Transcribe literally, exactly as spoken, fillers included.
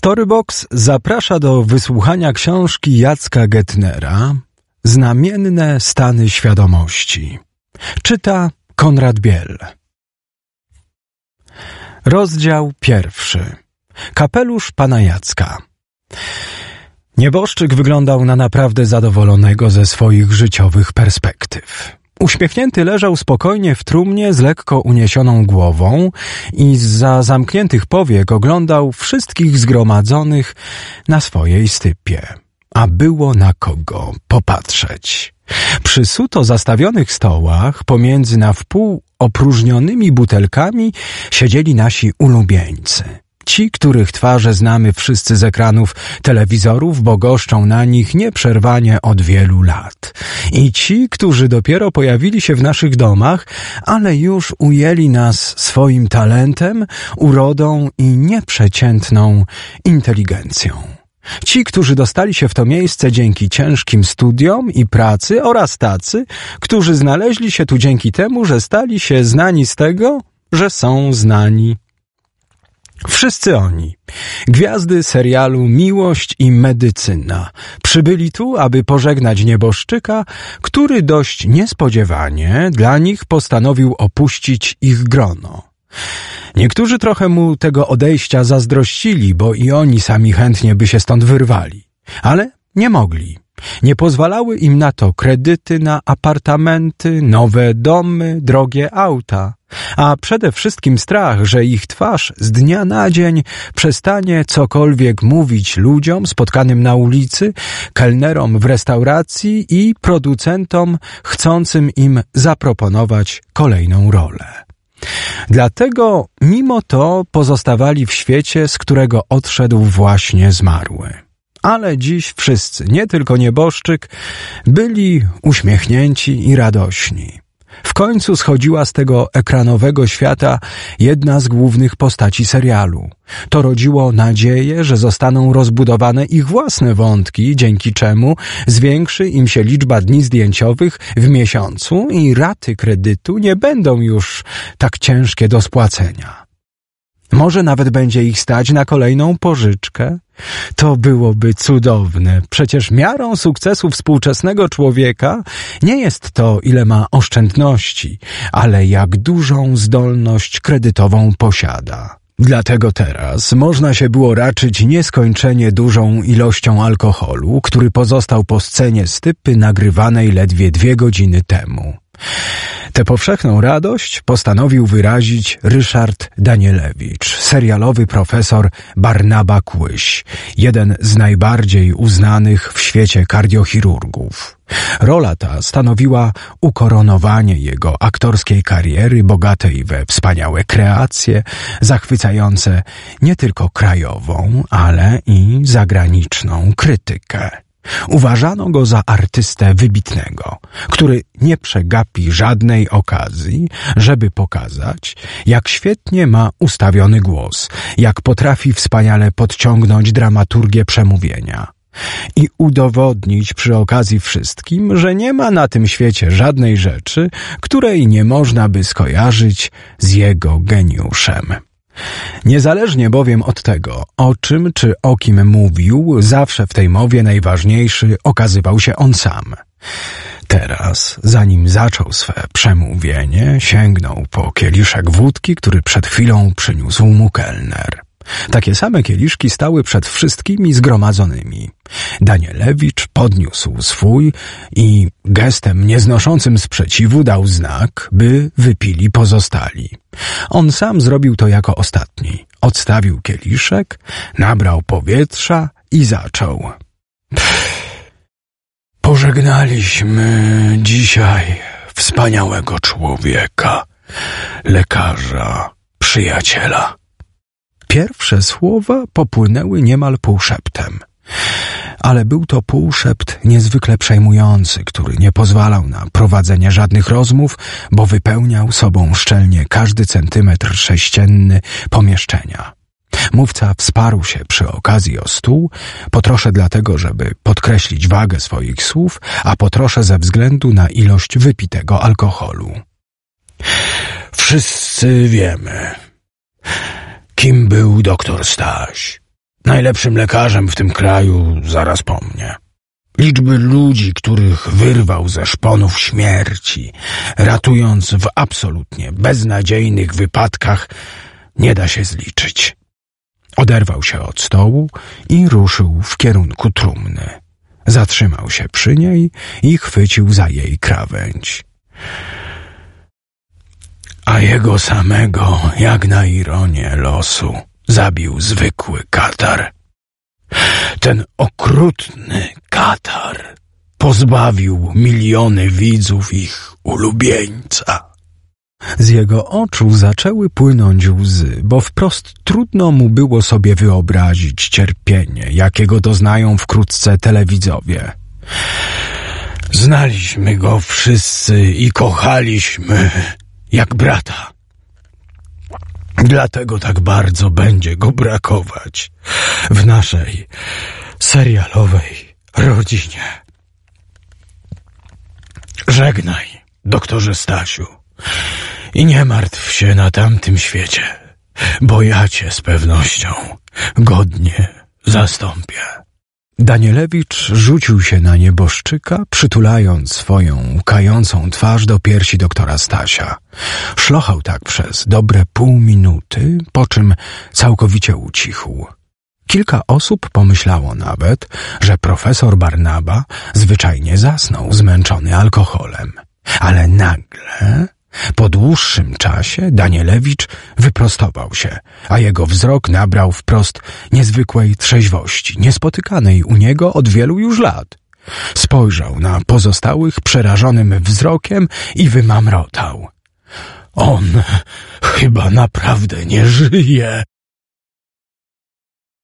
Storybox zaprasza do wysłuchania książki Jacka Gettnera Znamienne stany świadomości. Czyta Konrad Biel. Rozdział pierwszy. Kapelusz pana Jacka. Nieboszczyk wyglądał na naprawdę zadowolonego ze swoich życiowych perspektyw. Uśmiechnięty leżał spokojnie w trumnie z lekko uniesioną głową i zza zamkniętych powiek oglądał wszystkich zgromadzonych na swojej stypie. A było na kogo popatrzeć. Przy suto zastawionych stołach, pomiędzy na wpół opróżnionymi butelkami, siedzieli nasi ulubieńcy. Ci, których twarze znamy wszyscy z ekranów telewizorów, bo goszczą na nich nieprzerwanie od wielu lat. I ci, którzy dopiero pojawili się w naszych domach, ale już ujęli nas swoim talentem, urodą i nieprzeciętną inteligencją. Ci, którzy dostali się w to miejsce dzięki ciężkim studiom i pracy oraz tacy, którzy znaleźli się tu dzięki temu, że stali się znani z tego, że są znani. Wszyscy oni, gwiazdy serialu Miłość i Medycyna, przybyli tu, aby pożegnać nieboszczyka, który dość niespodziewanie dla nich postanowił opuścić ich grono. Niektórzy trochę mu tego odejścia zazdrościli, bo i oni sami chętnie by się stąd wyrwali, ale nie mogli. Nie pozwalały im na to kredyty na apartamenty, nowe domy, drogie auta, a przede wszystkim strach, że ich twarz z dnia na dzień przestanie cokolwiek mówić ludziom spotkanym na ulicy, kelnerom w restauracji i producentom chcącym im zaproponować kolejną rolę. Dlatego mimo to pozostawali w świecie, z którego odszedł właśnie zmarły. Ale dziś wszyscy, nie tylko nieboszczyk, byli uśmiechnięci i radośni. W końcu schodziła z tego ekranowego świata jedna z głównych postaci serialu. To rodziło nadzieję, że zostaną rozbudowane ich własne wątki, dzięki czemu zwiększy im się liczba dni zdjęciowych w miesiącu i raty kredytu nie będą już tak ciężkie do spłacenia. Może nawet będzie ich stać na kolejną pożyczkę? To byłoby cudowne. Przecież miarą sukcesu współczesnego człowieka nie jest to, ile ma oszczędności, ale jak dużą zdolność kredytową posiada. Dlatego teraz można się było raczyć nieskończenie dużą ilością alkoholu, który pozostał po scenie stypy nagrywanej ledwie dwie godziny temu. Tę powszechną radość postanowił wyrazić Ryszard Danielewicz, serialowy profesor Barnaba Kłyś, jeden z najbardziej uznanych w świecie kardiochirurgów. Rola ta stanowiła ukoronowanie jego aktorskiej kariery, bogatej we wspaniałe kreacje, zachwycające nie tylko krajową, ale i zagraniczną krytykę. Uważano go za artystę wybitnego, który nie przegapi żadnej okazji, żeby pokazać, jak świetnie ma ustawiony głos, jak potrafi wspaniale podciągnąć dramaturgię przemówienia i udowodnić przy okazji wszystkim, że nie ma na tym świecie żadnej rzeczy, której nie można by skojarzyć z jego geniuszem. Niezależnie bowiem od tego, o czym czy o kim mówił, zawsze w tej mowie najważniejszy okazywał się on sam. Teraz, zanim zaczął swe przemówienie, sięgnął po kieliszek wódki, który przed chwilą przyniósł mu kelner. Takie same kieliszki stały przed wszystkimi zgromadzonymi. Danielewicz podniósł swój i gestem nieznoszącym sprzeciwu dał znak, by wypili pozostali. On sam zrobił to jako ostatni. Odstawił kieliszek, nabrał powietrza i zaczął. Pożegnaliśmy dzisiaj wspaniałego człowieka, lekarza, przyjaciela. Pierwsze słowa popłynęły niemal półszeptem. Ale był to półszept niezwykle przejmujący, który nie pozwalał na prowadzenie żadnych rozmów, bo wypełniał sobą szczelnie każdy centymetr sześcienny pomieszczenia. Mówca wsparł się przy okazji o stół, po trosze dlatego, żeby podkreślić wagę swoich słów, a po trosze ze względu na ilość wypitego alkoholu. Wszyscy wiemy, kim był doktor Staś. najlepszym lekarzem w tym kraju zaraz po mnie. Liczby ludzi, których wyrwał ze szponów śmierci, ratując w absolutnie beznadziejnych wypadkach, nie da się zliczyć. Oderwał się od stołu i ruszył w kierunku trumny. Zatrzymał się przy niej i chwycił za jej krawędź. A jego samego, jak na ironię losu, zabił zwykły katar. Ten okrutny katar pozbawił miliony widzów ich ulubieńca. Z jego oczu zaczęły płynąć łzy, bo wprost trudno mu było sobie wyobrazić cierpienie, jakiego doznają wkrótce telewidzowie. Znaliśmy go wszyscy i kochaliśmy jak brata. Dlatego tak bardzo będzie go brakować w naszej serialowej rodzinie. Żegnaj, doktorze Stasiu, i nie martw się na tamtym świecie, bo ja cię z pewnością godnie zastąpię. Danielewicz rzucił się na nieboszczyka, przytulając swoją łkającą twarz do piersi doktora Stasia. Szlochał tak przez dobre pół minuty, po czym całkowicie ucichł. Kilka osób pomyślało nawet, że profesor Barnaba zwyczajnie zasnął, zmęczony alkoholem. Ale nagle, po dłuższym czasie, Danielewicz wyprostował się, a jego wzrok nabrał wprost niezwykłej trzeźwości, niespotykanej u niego od wielu już lat. Spojrzał na pozostałych przerażonym wzrokiem i wymamrotał. On chyba naprawdę nie żyje.